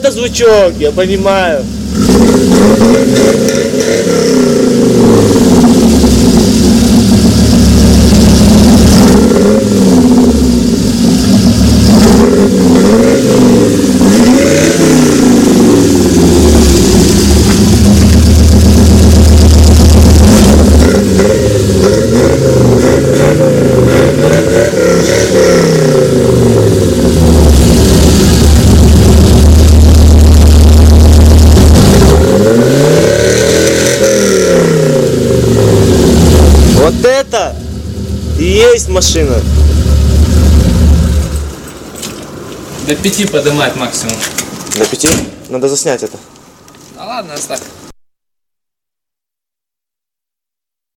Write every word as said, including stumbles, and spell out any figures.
это звучок, я понимаю. Вот это и есть машина. До пяти поднимает максимум. До пяти? Надо заснять это. А ладно, оставь.